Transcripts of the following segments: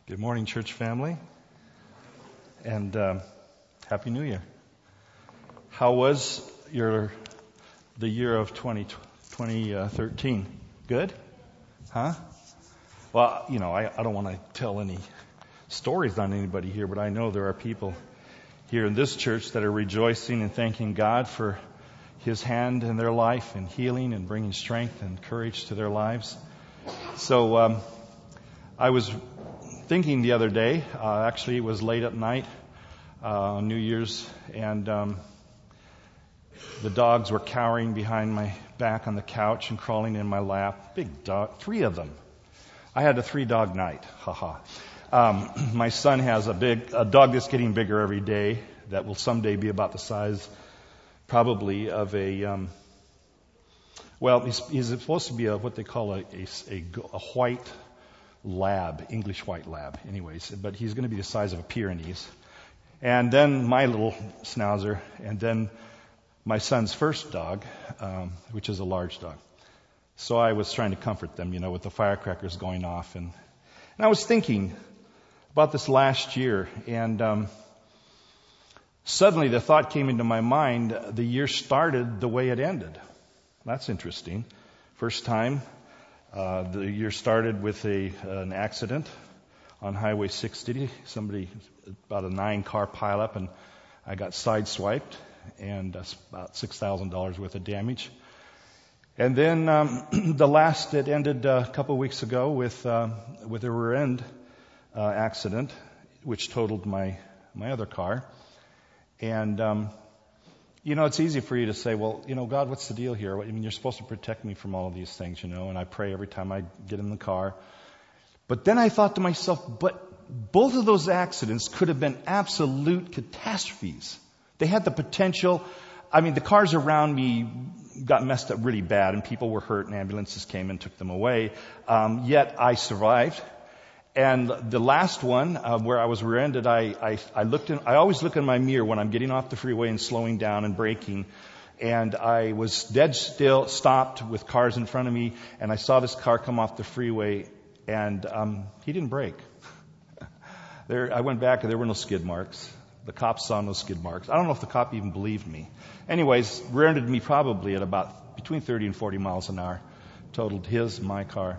Good morning, church family, and Happy New Year. How was the year of 2013? Good? Huh? Well, I don't want to tell any stories on anybody here, but I know there are people here in this church that are rejoicing and thanking God for His hand in their life and healing and bringing strength and courage to their lives. So I was thinking the other day, actually it was late at night on New Year's, and the dogs were cowering behind my back on the couch and crawling in my lap. Big dog, 3 of them. I had a 3-dog night. My son has a dog that's getting bigger every day that will someday be about the size probably of a, he's supposed to be what they call a white lab, English white lab, anyways, but he's going to be the size of a Pyrenees. And then my little schnauzer, and then my son's first dog, which is a large dog. So I was trying to comfort them, with the firecrackers going off. And I was thinking about this last year, and suddenly the thought came into my mind, the year started the way it ended. That's interesting. First time, the year started with an accident on Highway 60. Somebody, about a 9-car pileup, and I got sideswiped, and about $6,000 worth of damage. And then it ended a couple of weeks ago with a rear end accident, which totaled my other car. And it's easy for you to say, well, God, what's the deal here? I mean, you're supposed to protect me from all of these things, and I pray every time I get in the car. But then I thought to myself, but both of those accidents could have been absolute catastrophes. They had the potential. I mean, the cars around me got messed up really bad, and people were hurt, and ambulances came and took them away. Yet I survived. And the last one, where I was rear-ended, I always look in my mirror when I'm getting off the freeway and slowing down and braking. And I was dead still, stopped with cars in front of me, and I saw this car come off the freeway, and he didn't brake. I went back, and there were no skid marks. The cops saw no skid marks. I don't know if the cop even believed me. Anyways, rear-ended me probably at about between 30 and 40 miles an hour. Totaled my car.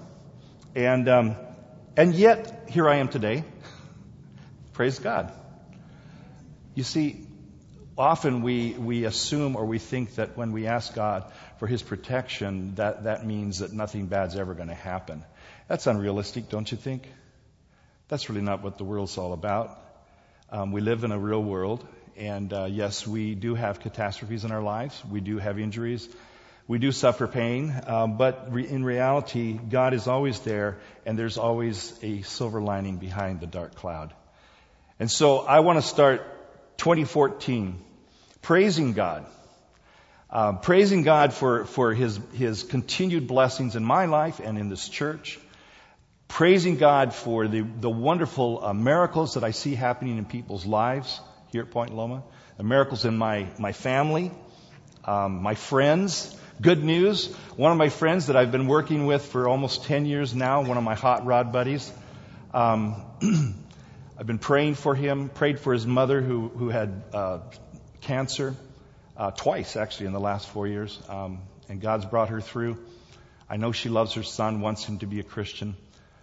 And yet, here I am today. Praise God. You see, often we assume or we think that when we ask God for His protection, that means that nothing bad's ever going to happen. That's unrealistic, don't you think? That's really not what the world's all about. We live in a real world, and yes, we do have catastrophes in our lives. We do have injuries. We do suffer pain, but in reality, God is always there, and there's always a silver lining behind the dark cloud. And so I want to start 2014 praising God. Praising God for His continued blessings in my life and in this church. Praising God for the wonderful miracles that I see happening in people's lives here at Point Loma. The miracles in my family, my friends. Good news, one of my friends that I've been working with for almost 10 years now, one of my hot rod buddies, I've been praying for him, prayed for his mother who had cancer twice, actually, in the last 4 years, and God's brought her through. I know she loves her son, wants him to be a Christian.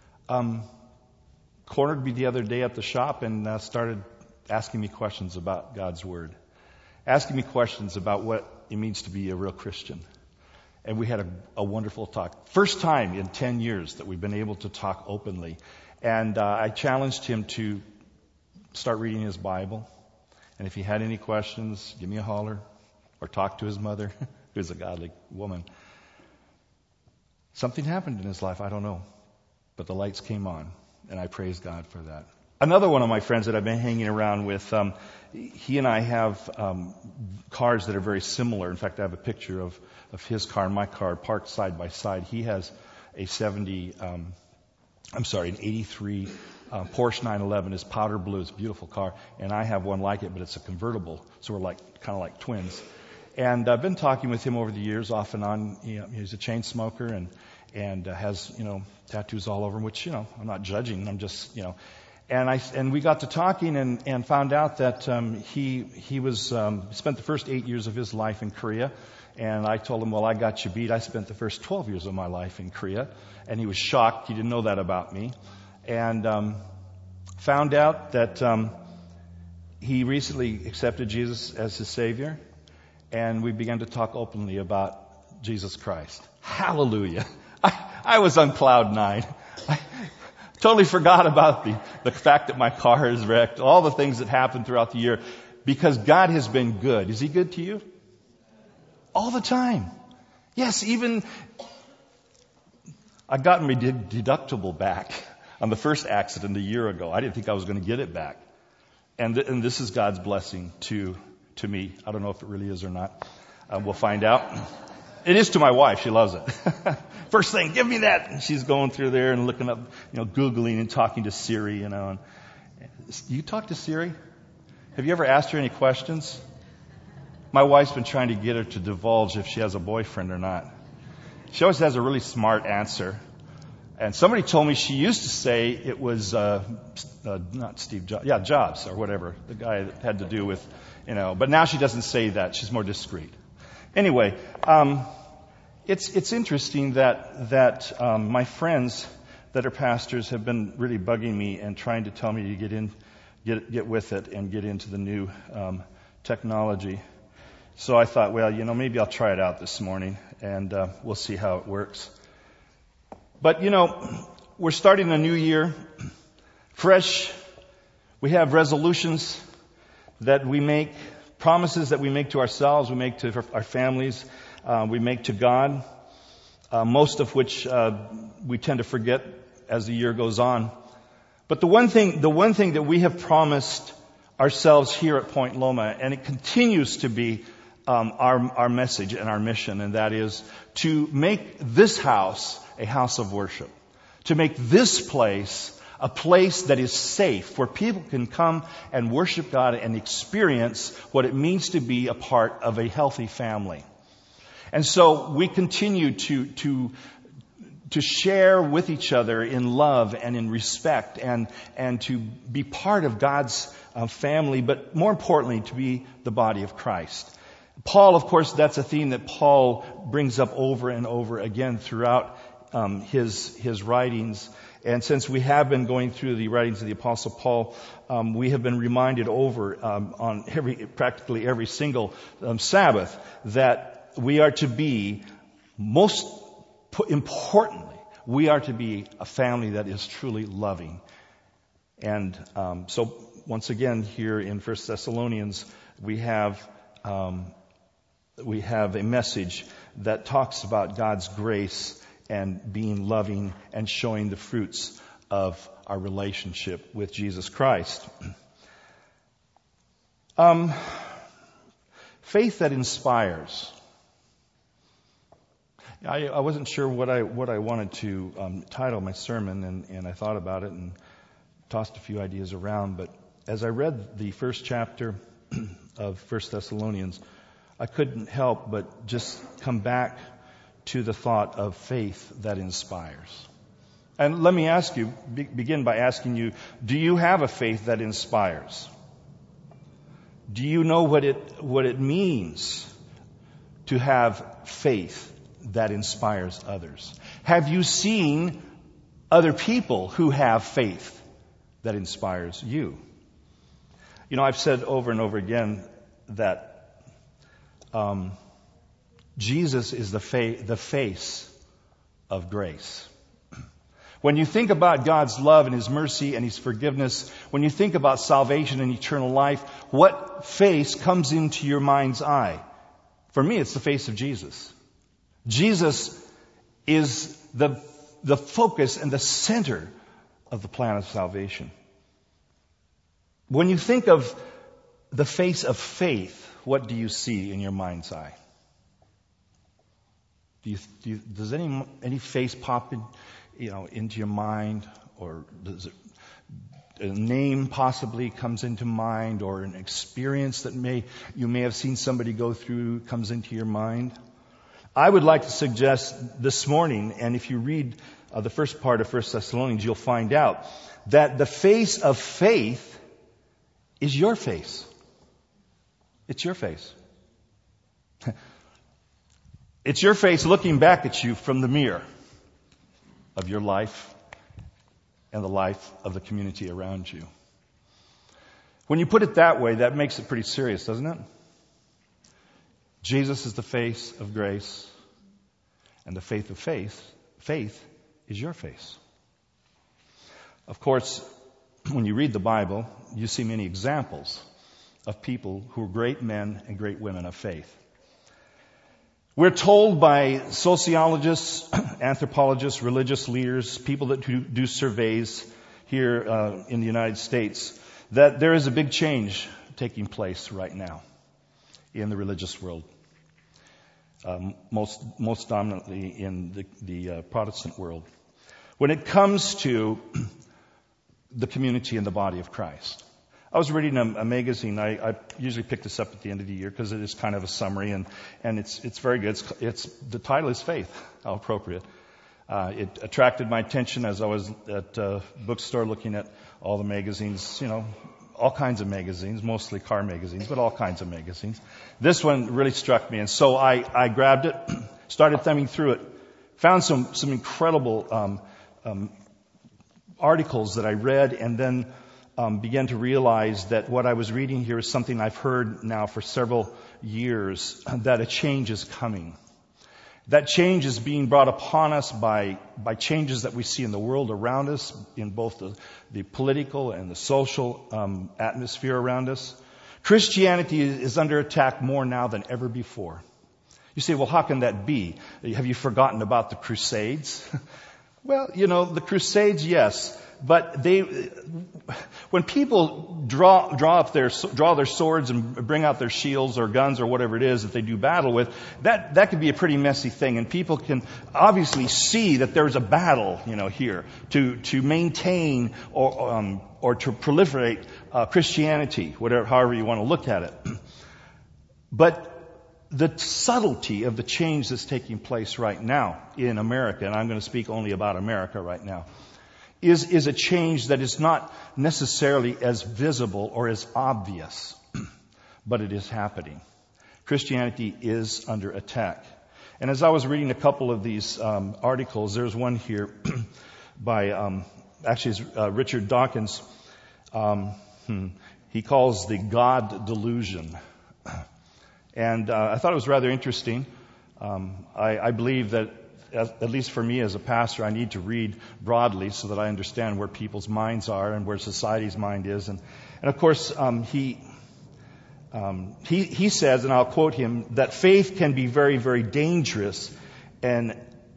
Cornered me the other day at the shop and started asking me questions about God's Word, asking me questions about what it means to be a real Christian. And we had a wonderful talk. First time in 10 years that we've been able to talk openly. And I challenged him to start reading his Bible. And if he had any questions, give me a holler. Or talk to his mother, who's a godly woman. Something happened in his life, I don't know. But the lights came on. And I praise God for that. Another one of my friends that I've been hanging around with, he and I have cars that are very similar. In fact, I have a picture of his car and my car parked side by side. He has an 83 Porsche 911. It's powder blue. It's a beautiful car. And I have one like it, but it's a convertible. So we're kind of like twins. And I've been talking with him over the years, off and on. He's a chain smoker and has, tattoos all over him, which, I'm not judging. I'm just, And we got to talking and found out that he was spent the first 8 years of his life in Korea. And I told him, well, I got you beat. I spent the first 12 years of my life in Korea. And he was shocked. He didn't know that about me. And found out that he recently accepted Jesus as his Savior. And we began to talk openly about Jesus Christ. Hallelujah. I was on cloud nine. I totally forgot about the fact that my car is wrecked, all the things that happened throughout the year, because God has been good. Is He good to you? All the time. Yes, even I got my deductible back on the first accident a year ago. I didn't think I was going to get it back. And this is God's blessing to me. I don't know if it really is or not. We'll find out. It is to my wife. She loves it. First thing, give me that. And she's going through there and looking up, Googling and talking to Siri, And you talk to Siri? Have you ever asked her any questions? My wife's been trying to get her to divulge if she has a boyfriend or not. She always has a really smart answer. And somebody told me she used to say it was, not Steve Jobs, Jobs or whatever, the guy that had to do with, but now she doesn't say that. She's more discreet. Anyway, it's interesting that my friends that are pastors have been really bugging me and trying to tell me to get with it and get into the new technology. So I thought, well, maybe I'll try it out this morning and we'll see how it works. But we're starting a new year, fresh. We have resolutions that we make, promises that we make to ourselves, we make to our families, we make to God, most of which we tend to forget as the year goes on. But the one thing that we have promised ourselves here at Point Loma, and it continues to be our message and our mission, and that is to make this house a house of worship, to make this place a place that is safe, where people can come and worship God and experience what it means to be a part of a healthy family. And so we continue to share with each other in love and in respect and to be part of God's family, but more importantly, to be the body of Christ. Paul, of course, that's a theme that Paul brings up over and over again throughout his writings. And since we have been going through the writings of the Apostle Paul, we have been reminded over on practically every single Sabbath that we are to be, most importantly, we are to be a family that is truly loving. And so once again here in 1 Thessalonians, we have a message that talks about God's grace and being loving and showing the fruits of our relationship with Jesus Christ. Faith that inspires. I wasn't sure what I wanted to title my sermon, and I thought about it and tossed a few ideas around. But as I read the first chapter of 1 Thessalonians, I couldn't help but just come back to the thought of faith that inspires. And let me ask you, begin by asking you, do you have a faith that inspires? Do you know what it means to have faith that inspires others? Have you seen other people who have faith that inspires you? I've said over and over again that Jesus is the face of grace. When you think about God's love and His mercy and His forgiveness, when you think about salvation and eternal life, what face comes into your mind's eye? For me, it's the face of Jesus. Jesus is the focus and the center of the plan of salvation. When you think of the face of faith, what do you see in your mind's eye? Does any face pop into your mind, or does a name possibly comes into mind, or an experience that you may have seen somebody go through comes into your mind? I would like to suggest this morning, and if you read the first part of 1 Thessalonians, you'll find out that the face of faith is your face. It's your face. It's your face looking back at you from the mirror of your life and the life of the community around you. When you put it that way, that makes it pretty serious, doesn't it? Jesus is the face of grace, and the faith of faith is your face. Of course, when you read the Bible, you see many examples of people who are great men and great women of faith. We're told by sociologists, anthropologists, religious leaders, people that do surveys here in the United States, that there is a big change taking place right now in the religious world, most dominantly in the Protestant world. When it comes to the community and the body of Christ. I was reading a magazine. I usually pick this up at the end of the year because it is kind of a summary, and it's very good. It's the title is Faith. How appropriate. It attracted my attention as I was at a bookstore looking at all the magazines, all kinds of magazines, mostly car magazines, but all kinds of magazines. This one really struck me, and so I grabbed it, started thumbing through it, found some incredible articles that I read, and then began to realize that what I was reading here is something I've heard now for several years, that a change is coming. That change is being brought upon us by changes that we see in the world around us, in both the political and the social atmosphere around us. Christianity is under attack more now than ever before. You say, well, how can that be? Have you forgotten about the Crusades? Well, the Crusades, yes. But when people draw their swords and bring out their shields or guns or whatever it is that they do battle with, that could be a pretty messy thing, and people can obviously see that there's a battle, here to maintain or to proliferate Christianity, however you want to look at it. But the subtlety of the change that's taking place right now in America, and I'm going to speak only about America right now, is a change that is not necessarily as visible or as obvious, but it is happening. Christianity is under attack. And as I was reading a couple of these articles, there's one here by, it's Richard Dawkins. He calls the God delusion. And I thought it was rather interesting. I believe that, at least for me as a pastor, I need to read broadly so that I understand where people's minds are and where society's mind is. And of course, he says, and I'll quote him, that faith can be very, very dangerous and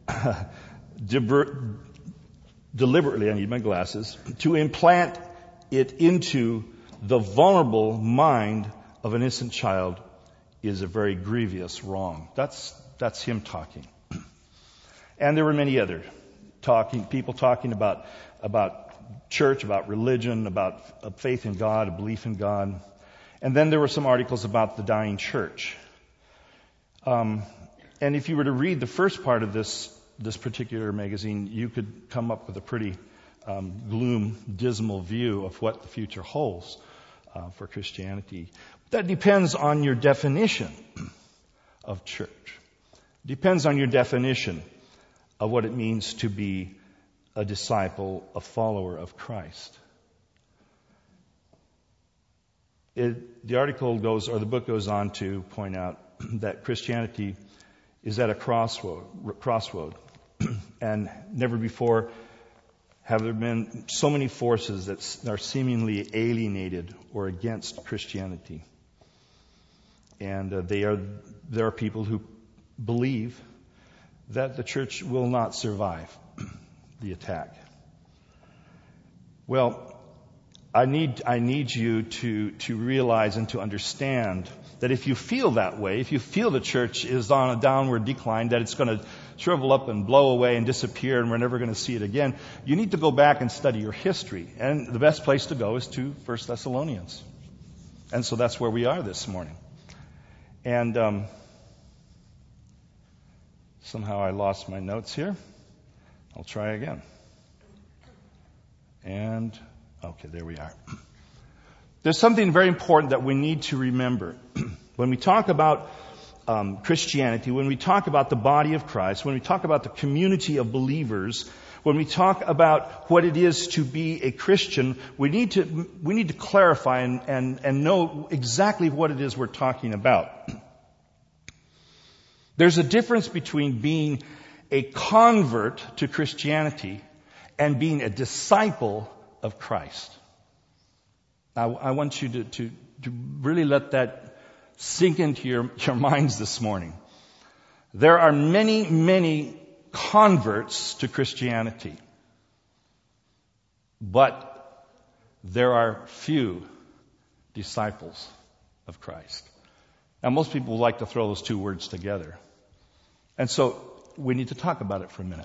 deliberately, I need my glasses, to implant it into the vulnerable mind of an innocent child is a very grievous wrong. That's him talking. And there were many other people talking about church, about religion, about faith in God, a belief in God. And then there were some articles about the dying church. And if you were to read the first part of this particular magazine, you could come up with a pretty dismal view of what the future holds for Christianity. That depends on your definition of church. Depends on your definition of what it means to be a disciple, a follower of Christ. The article goes, or the book goes on to point out that Christianity is at a crossroad. And never before have there been so many forces that are seemingly alienated or against Christianity. And there are people who believe that the church will not survive the attack. Well, I need you to realize and to understand that if you feel that way, if you feel the church is on a downward decline, that it's going to shrivel up and blow away and disappear and we're never going to see it again, you need to go back and study your history. And the best place to go is to 1 Thessalonians. And so that's where we are this morning. And somehow I lost my notes here. I'll try again. And, okay, there we are. There's something very important that we need to remember. When we talk about Christianity, when we talk about the body of Christ, when we talk about the community of believers, when we talk about what it is to be a Christian, we need to clarify and know exactly what it is we're talking about. There's a difference between being a convert to Christianity and being a disciple of Christ. Now, I want you to really let that sink into your minds this morning. There are many, many converts to Christianity, but there are few disciples of Christ. Now, most people like to throw those two words together. And so we need to talk about it for a minute.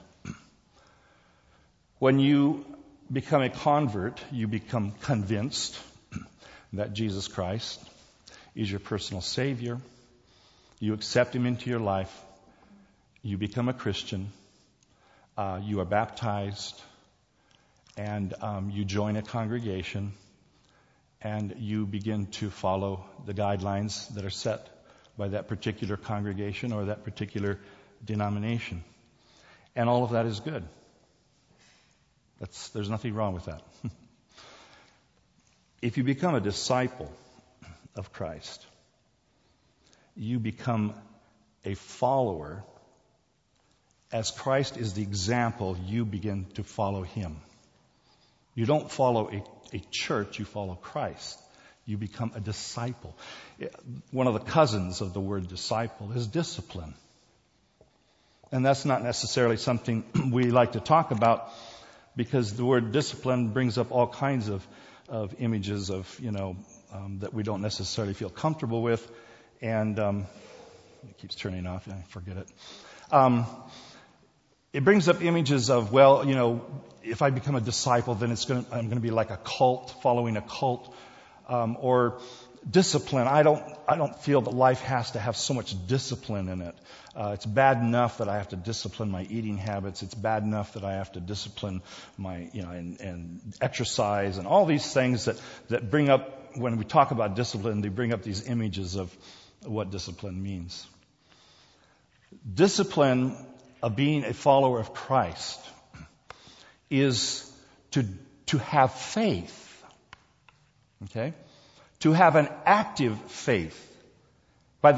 When you become a convert, you become convinced that Jesus Christ is your personal Savior. You accept Him into your life. You become a Christian. You are baptized. And you join a congregation. And you begin to follow the guidelines that are set by that particular congregation or that particular denomination. And all of that is good. There's nothing wrong with that. If you become a disciple of Christ, you become a follower. As Christ is the example, you begin to follow Him. You don't follow a church, you follow Christ. You become a disciple. One of the cousins of the word disciple is discipline. And that's not necessarily something we like to talk about, because the word discipline brings up all kinds of images of, that we don't necessarily feel comfortable with. And it keeps turning off. I forget it. It brings up images of, if I become a disciple, then I'm going to be like a cult, following a cult. Or discipline. I don't feel that life has to have so much discipline in it. It's bad enough that I have to discipline my eating habits. It's bad enough that I have to discipline my, and exercise and all these things that bring up, when we talk about discipline, they bring up these images of what discipline means. Discipline of being a follower of Christ is to have faith. Okay? To have an active faith. By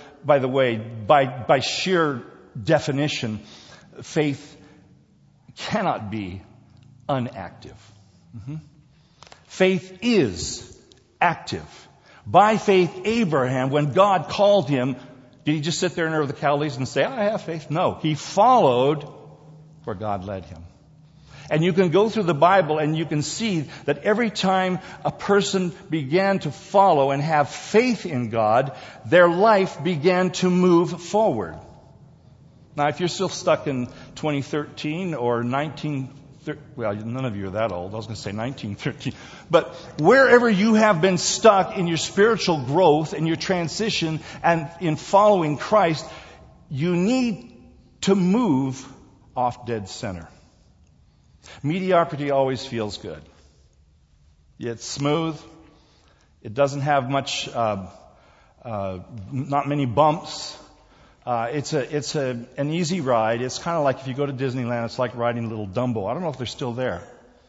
sheer definition, faith cannot be inactive. Faith is active. By faith, Abraham, when God called him, did he just sit there in Ur of the Chaldees and say, I have faith? No. He followed where God led him. And you can go through the Bible and you can see that every time a person began to follow and have faith in God, their life began to move forward. Now, if you're still stuck in 2013 or none of you are that old. I was going to say 1913. But wherever you have been stuck in your spiritual growth and your transition and in following Christ, you need to move off dead center. Mediocrity always feels good. It's smooth. It doesn't have much, not many bumps. It's an easy ride. It's kind of like if you go to Disneyland, it's like riding a little Dumbo. I don't know if they're still there.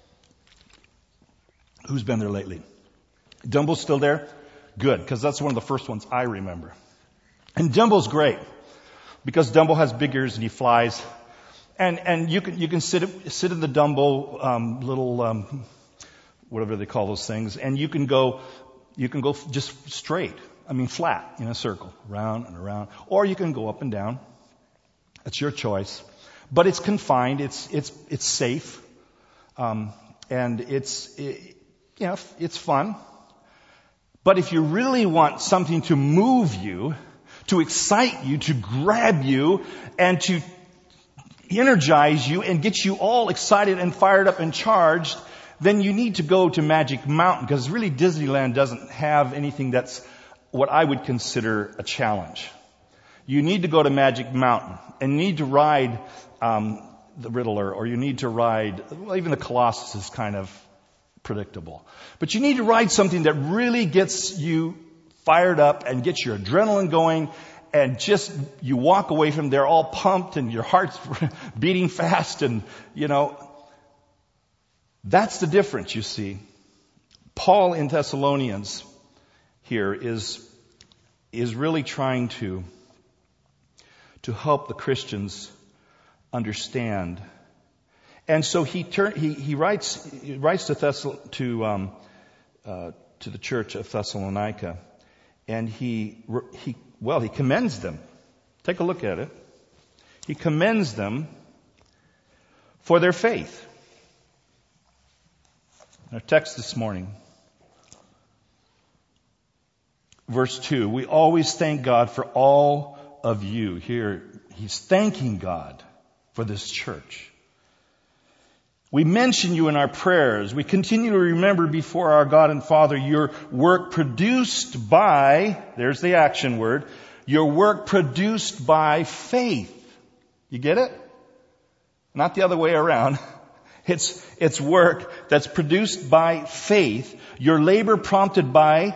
Who's been there lately? Dumbo's still there? Good, because that's one of the first ones I remember. And Dumbo's great because Dumbo has big ears and he flies. And you can sit in the Dumbo little whatever they call those things, and you can go just straight. I mean flat in a circle, round and around, or you can go up and down. It's your choice, but it's confined. It's safe, and it's fun. But if you really want something to move you, to excite you, to grab you, and to energize you and get you all excited and fired up and charged, then you need to go to Magic Mountain, because really Disneyland doesn't have anything that's what I would consider a challenge. You need to go to Magic Mountain and need to ride the Riddler, or you need to ride, well, even the Colossus is kind of predictable. But you need to ride something that really gets you fired up and gets your adrenaline going, and just you walk away from there all pumped and your heart's beating fast, and that's the difference, you see. Paul in Thessalonians here is really trying to help the Christians understand. And so he writes to the church of Thessalonica, and he commends them. Take a look at it. He commends them for their faith. Our text this morning, verse 2, we always thank God for all of you. Here, he's thanking God for this church. We mention you in our prayers. We continue to remember before our God and Father your work produced by, there's the action word, your work produced by faith. You get it? Not the other way around. It's work that's produced by faith, your labor prompted by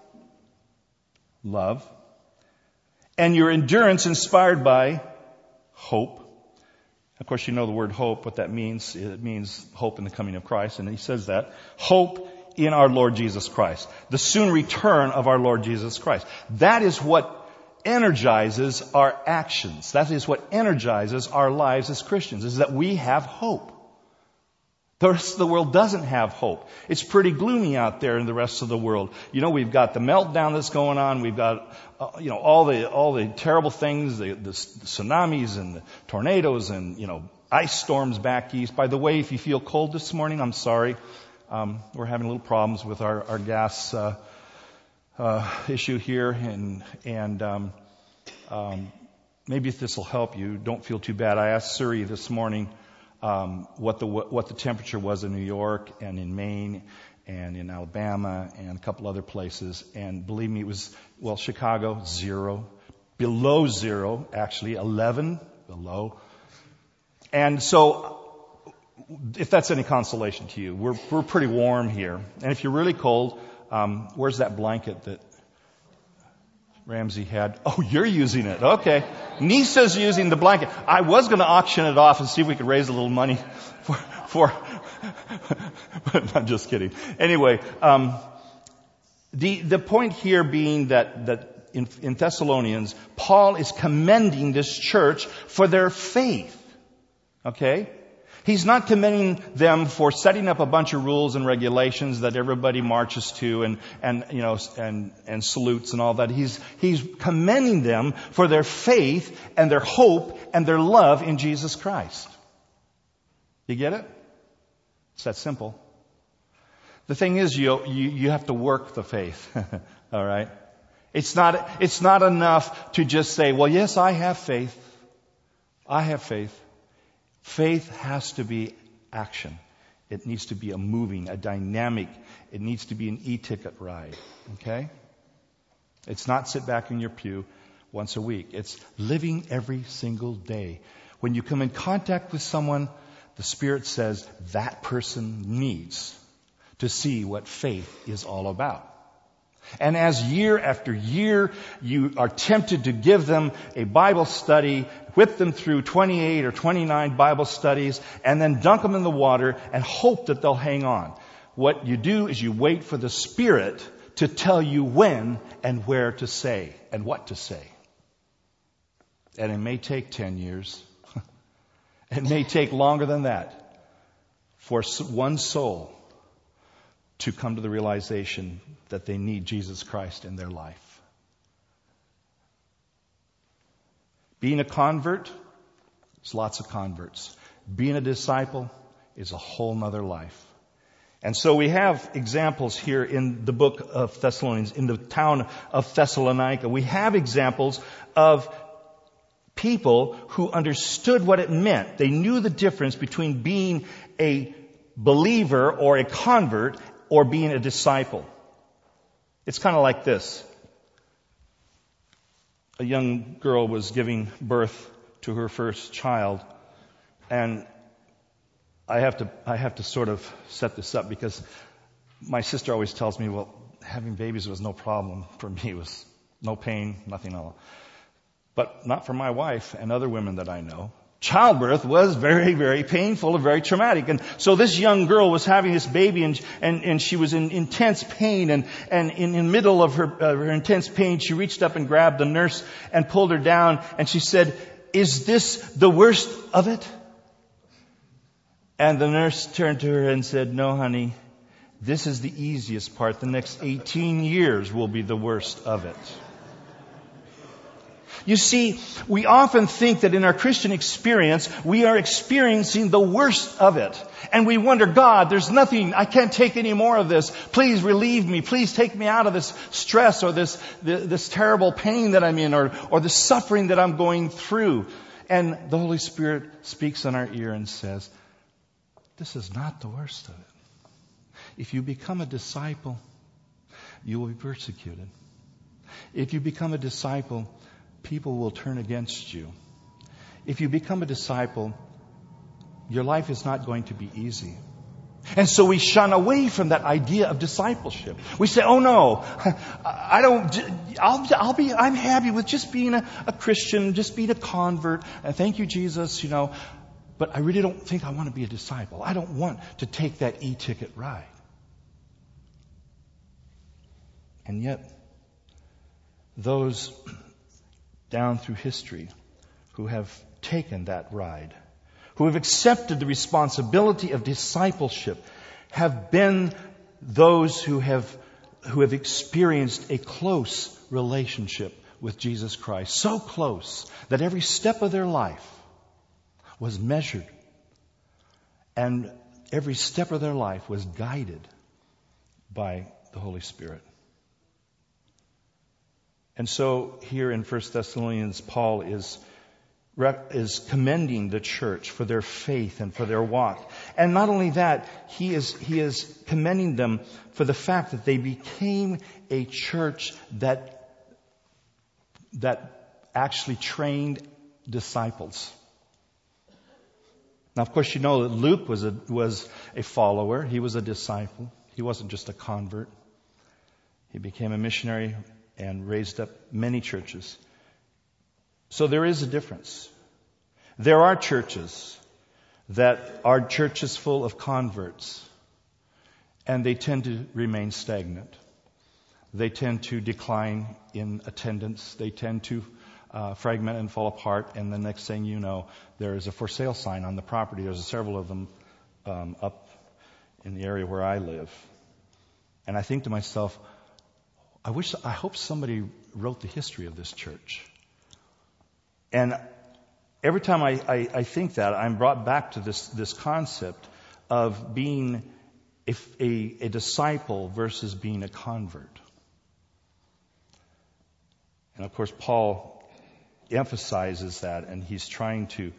love, and your endurance inspired by hope. Of course, you know the word hope, what that means. It means hope in the coming of Christ, and he says that. Hope in our Lord Jesus Christ. The soon return of our Lord Jesus Christ. That is what energizes our actions. That is what energizes our lives as Christians, is that we have hope. The rest of the world doesn't have hope. It's pretty gloomy out there in the rest of the world. We've got the meltdown that's going on. We've got, all the terrible things, the tsunamis and the tornadoes and, ice storms back east. By the way, if you feel cold this morning, I'm sorry. We're having little problems with our gas, issue here, and maybe if this will help you, don't feel too bad. I asked Suri this morning what the temperature was in New York and in Maine and in Alabama and a couple other places, and believe me, it was, Chicago, 0, below 0, actually 11 below. And so, if that's any consolation to you, we're pretty warm here. And if you're really cold, where's that blanket that Ramsey had? Oh, you're using it. Okay. Nisa's using the blanket. I was going to auction it off and see if we could raise a little money for but I'm just kidding. Anyway, the point here being that in Thessalonians, Paul is commending this church for their faith. Okay? He's not commending them for setting up a bunch of rules and regulations that everybody marches to and salutes and all that. He's commending them for their faith and their hope and their love in Jesus Christ. You get it? It's that simple. The thing is, you have to work the faith. All right? It's not enough to just say, well, yes, I have faith. I have faith. Faith has to be action. It needs to be a moving, a dynamic. It needs to be an e-ticket ride. Okay? It's not sit back in your pew once a week. It's living every single day. When you come in contact with someone, the Spirit says that person needs to see what faith is all about. And as year after year you are tempted to give them a Bible study, whip them through 28 or 29 Bible studies, and then dunk them in the water and hope that they'll hang on. What you do is you wait for the Spirit to tell you when and where to say and what to say. And it may take 10 years. It may take longer than that for one soul to come to the realization that they need Jesus Christ in their life. Being a convert is lots of converts. Being a disciple is a whole nother life. And so we have examples here in the book of Thessalonians, in the town of Thessalonica. We have examples of people who understood what it meant. They knew the difference between being a believer or a convert or being a disciple. It's kind of like this. A young girl was giving birth to her first child, and I have to sort of set this up because my sister always tells me, well, having babies was no problem for me. It was no pain, nothing at all. But not for my wife and other women that I know. Childbirth was very, very painful and very traumatic. And so this young girl was having this baby and she was in intense pain. And in the middle of her intense pain, she reached up and grabbed the nurse and pulled her down. And she said, "Is this the worst of it?" And the nurse turned to her and said, "No, honey, this is the easiest part. The next 18 years will be the worst of it." You see, we often think that in our Christian experience, we are experiencing the worst of it. And we wonder, God, there's nothing, I can't take any more of this. Please relieve me. Please take me out of this stress or this terrible pain that I'm in or the suffering that I'm going through. And the Holy Spirit speaks in our ear and says, this is not the worst of it. If you become a disciple, you will be persecuted. If you become a disciple, people will turn against you. If you become a disciple, your life is not going to be easy. And so we shun away from that idea of discipleship. We say, "Oh no, I'm happy with just being a Christian, just being a convert. And thank you, Jesus, but I really don't think I want to be a disciple. I don't want to take that e-ticket ride." And yet, those down through history who have taken that ride, who have accepted the responsibility of discipleship, have been those who have experienced a close relationship with Jesus Christ. So close that every step of their life was measured and every step of their life was guided by the Holy Spirit. And so here in 1 Thessalonians, Paul is commending the church for their faith and for their walk. And not only that, he is commending them for the fact that they became a church that actually trained disciples. Now, of course, you know that Luke was a follower. He was a disciple. He wasn't just a convert. He became a missionary and raised up many churches. So there is a difference. There are churches that are churches full of converts, and they tend to remain stagnant. They tend to decline in attendance. They tend to fragment and fall apart, and the next thing you know, there is a for sale sign on the property. There's several of them up in the area where I live. And I think to myself, I hope somebody wrote the history of this church. And every time I think that, I'm brought back to this concept of being a disciple versus being a convert. And of course, Paul emphasizes that, and he's trying to,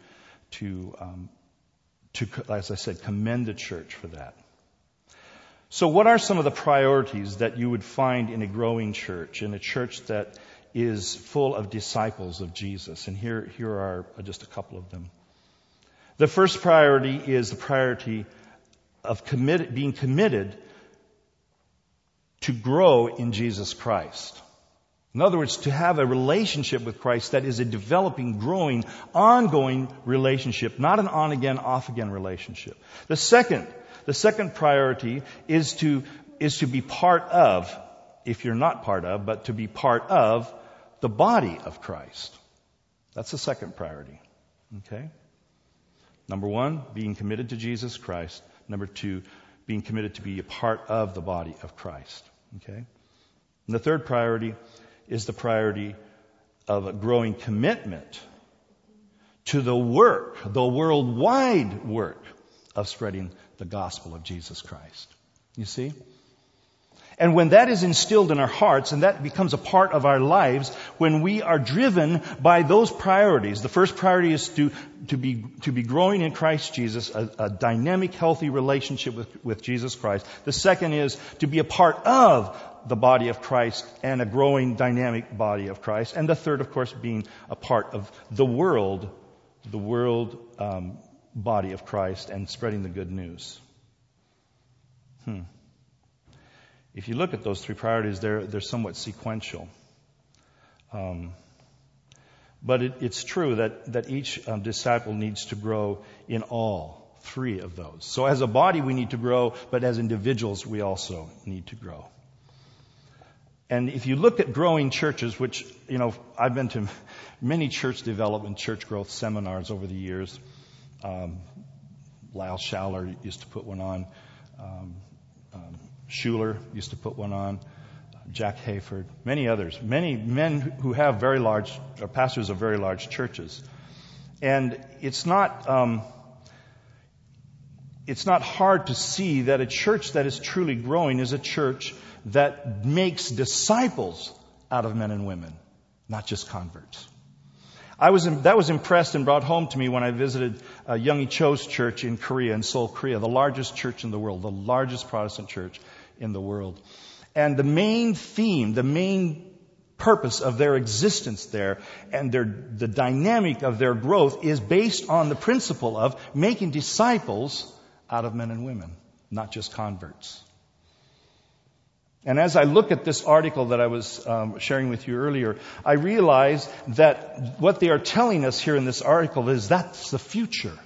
as I said, commend the church for that. So what are some of the priorities that you would find in a growing church, in a church that is full of disciples of Jesus? And here are just a couple of them. The first priority is the priority of being committed to grow in Jesus Christ. In other words, to have a relationship with Christ that is a developing, growing, ongoing relationship, not an on-again, off-again relationship. The second priority is to be part of, if you're not part of, but to be part of the body of Christ. That's the second priority. Okay? Number one, being committed to Jesus Christ. Number two, being committed to be a part of the body of Christ. Okay? And the third priority is the priority of a growing commitment to the work, the worldwide work of spreading the gospel of Jesus Christ. You see? And when that is instilled in our hearts and that becomes a part of our lives, when we are driven by those priorities, the first priority is to be growing in Christ Jesus, a dynamic, healthy relationship with Jesus Christ. The second is to be a part of the body of Christ and a growing, dynamic body of Christ. And the third, of course, being a part of the world body of Christ and spreading the good news. If you look at those three priorities, they're somewhat sequential. But it's true that each disciple needs to grow in all three of those. So as a body, we need to grow, but as individuals, we also need to grow. And if you look at growing churches, which, I've been to many church development, church growth seminars over the years. Lyle Schaller used to put one on. Schuler used to put one on. Jack Hayford, many others, many men who have very large, or pastors of very large churches. And it's not hard to see that a church that is truly growing is a church that makes disciples out of men and women, not just converts. That was impressed and brought home to me when I visited Youngie Cho's church in Korea, in Seoul, Korea, the largest church in the world, the largest Protestant church in the world. And the main theme, the main purpose of their existence there and the dynamic of their growth is based on the principle of making disciples out of men and women, not just converts. And as I look at this article that I was sharing with you earlier, I realize that what they are telling us here in this article is that's the future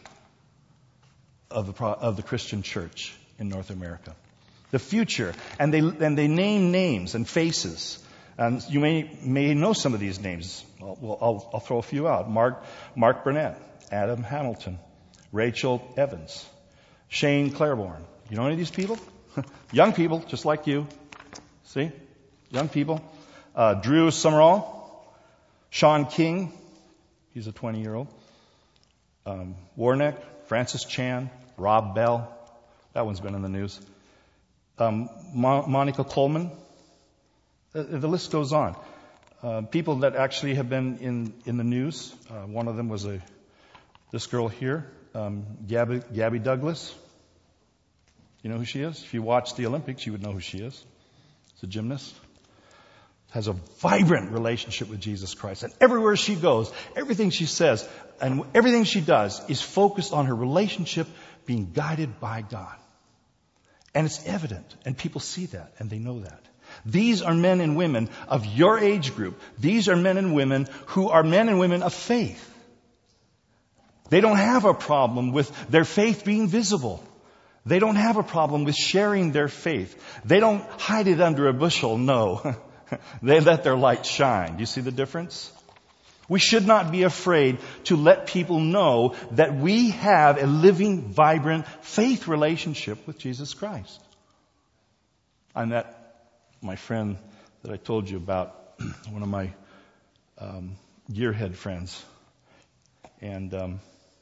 of the Christian church in North America. The future. And they name names and faces. And you may know some of these names. I'll throw a few out. Mark Burnett, Adam Hamilton, Rachel Evans, Shane Claiborne. You know any of these people? Young people, just like you. See? Young people. Drew Summerall. Sean King. He's a 20-year-old. Warnick. Francis Chan. Rob Bell. That one's been in the news. Monica Coleman. The list goes on. People that actually have been in the news. One of them was this girl here. Gabby Douglas. You know who she is? If you watch the Olympics, you would know who she is. She's a gymnast. Has a vibrant relationship with Jesus Christ. And everywhere she goes, everything she says, and everything she does is focused on her relationship being guided by God. And it's evident. And people see that. And they know that. These are men and women of your age group. These are men and women who are men and women of faith. They don't have a problem with their faith being visible. They don't have a problem with sharing their faith. They don't hide it under a bushel. No. They let their light shine. Do you see the difference? We should not be afraid to let people know that we have a living, vibrant faith relationship with Jesus Christ. I met my friend that I told you about, one of my gearhead friends. And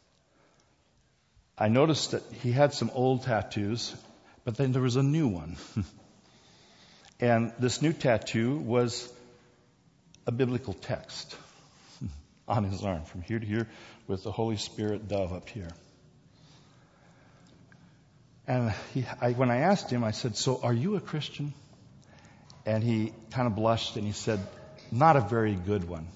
I noticed that he had some old tattoos, but then there was a new one. And this new tattoo was a biblical text on his arm, from here to here, with the Holy Spirit dove up here. And when I asked him, I said, "So are you a Christian?" And he kind of blushed and he said, "Not a very good one."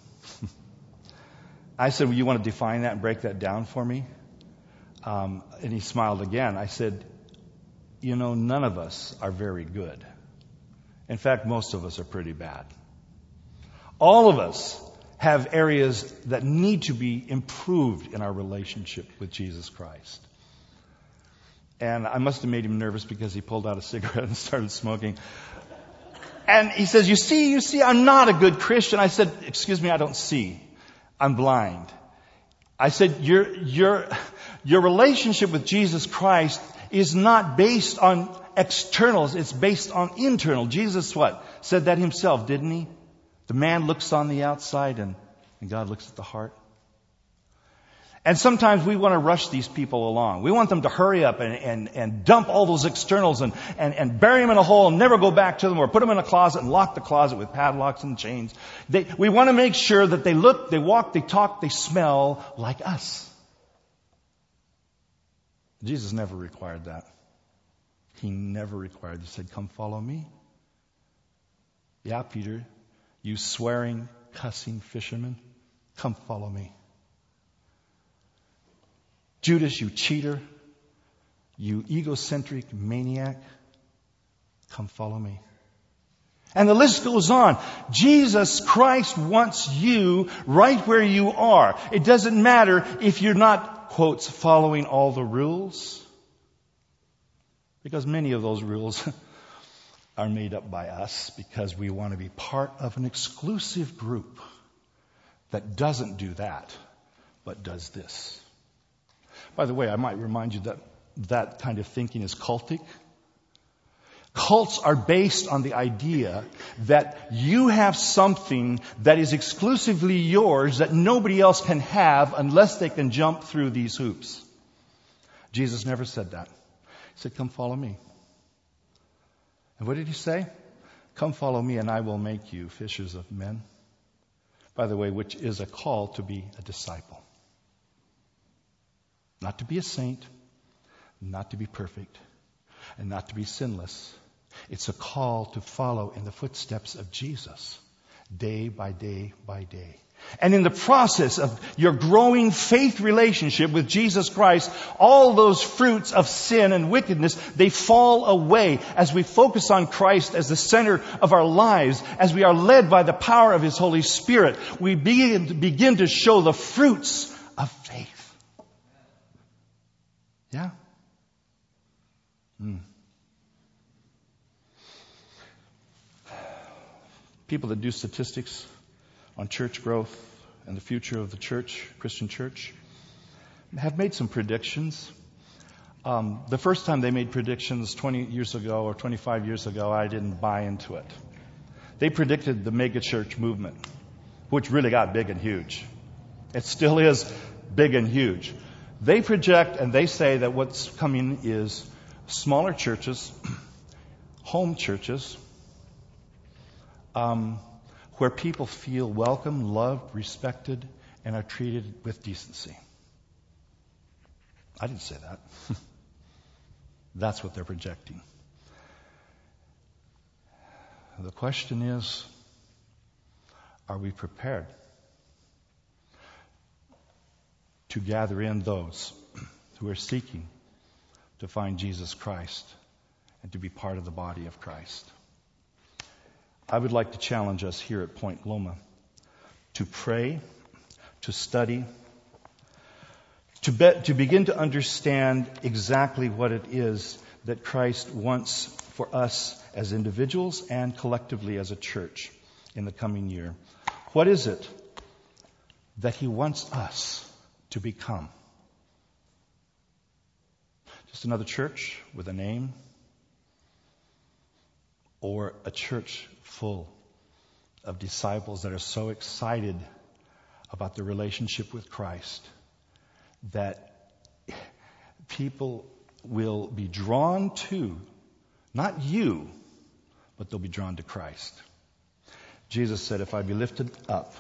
I said, "Well, you want to define that and break that down for me?" And he smiled again. I said, "None of us are very good. In fact, most of us are pretty bad. All of us have areas that need to be improved in our relationship with Jesus Christ." And I must have made him nervous because he pulled out a cigarette and started smoking. And he says, you see, I'm not a good Christian. I said, "Excuse me, I don't see. I'm blind." I said, your relationship with Jesus Christ is not based on externals. It's based on internal. Jesus said that himself, didn't he? The man looks on the outside and God looks at the heart. And sometimes we want to rush these people along. We want them to hurry up and dump all those externals and bury them in a hole and never go back to them, or put them in a closet and lock the closet with padlocks and chains. We want to make sure that they look, they walk, they talk, they smell like us. Jesus never required that. He never required. He said, "Come follow me." Yeah, Peter, you swearing, cussing fisherman, come follow me. Judas, you cheater, you egocentric maniac, come follow me. And the list goes on. Jesus Christ wants you right where you are. It doesn't matter if you're not, quotes, following all the rules. Because many of those rules are made up by us because we want to be part of an exclusive group that doesn't do that, but does this. By the way, I might remind you that that kind of thinking is cultic. Cults are based on the idea that you have something that is exclusively yours that nobody else can have unless they can jump through these hoops. Jesus never said that. He said, come follow me. And what did he say? Come follow me and I will make you fishers of men. By the way, which is a call to be a disciple. Not to be a saint, not to be perfect, and not to be sinless. It's a call to follow in the footsteps of Jesus, day by day by day. And in the process of your growing faith relationship with Jesus Christ, all those fruits of sin and wickedness, they fall away as we focus on Christ as the center of our lives, as we are led by the power of His Holy Spirit. We begin to show the fruits of faith. Yeah? People that do statistics on church growth and the future of the church, Christian church, have made some predictions. The first time they made predictions 20 years ago or 25 years ago, I didn't buy into it. They predicted the megachurch movement, which really got big and huge. It still is big and huge. They project and they say that what's coming is smaller churches, home churches, where people feel welcome, loved, respected, and are treated with decency. I didn't say that. That's what they're projecting. The question is, are we prepared to gather in those who are seeking to find Jesus Christ and to be part of the body of Christ? I would like to challenge us here at Point Loma to pray, to study, to begin to understand exactly what it is that Christ wants for us as individuals and collectively as a church in the coming year. What is it that He wants us to become? Just another church with a name? Or a church full of disciples that are so excited about the relationship with Christ that people will be drawn to, not you, but they'll be drawn to Christ. Jesus said, if I be lifted up,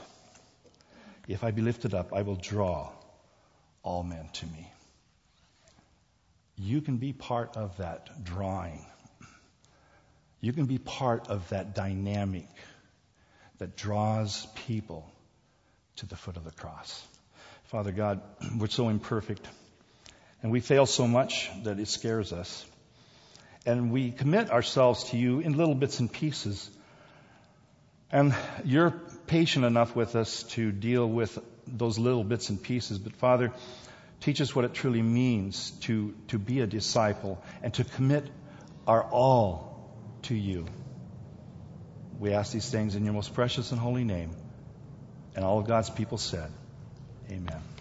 I will draw all men to me. You can be part of that drawing. You can be part of that dynamic that draws people to the foot of the cross. Father God, we're so imperfect, and we fail so much that it scares us. And we commit ourselves to You in little bits and pieces. And You're patient enough with us to deal with those little bits and pieces. But Father, teach us what it truly means to be a disciple and to commit our all to You. We ask these things in Your most precious and holy name. And all of God's people said, amen.